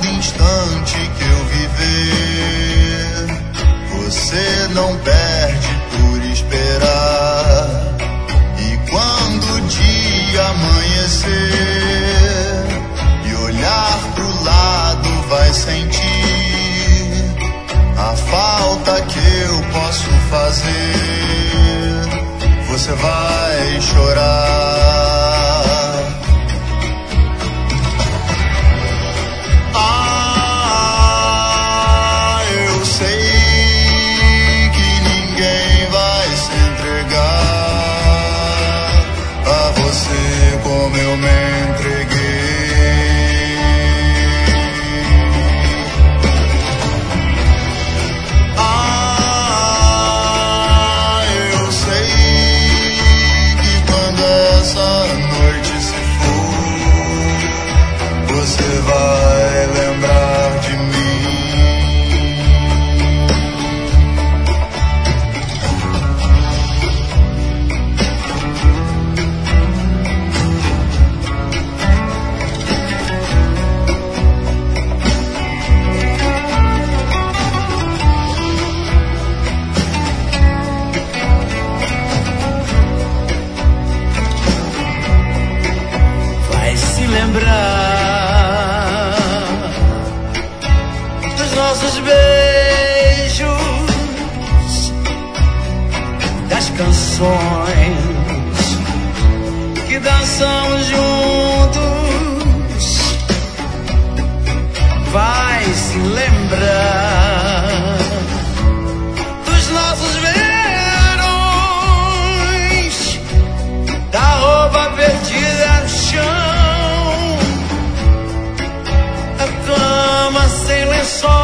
cada instante que eu viver. Você não perde por esperar. E quando o dia amanhecer e olhar pro lado, vai sentir a falta que eu posso fazer. Você vai chorar. Eu sei que ninguém vai se entregar a você como eu me entreguei. Eu sei que quando essa noite se for, você vai lembrar de mim. Vai se lembrar dos nossos beijos, das canções que dançamos juntos. Vai se lembrar dos nossos verões, da roupa perdida no chão, a cama sem lençol.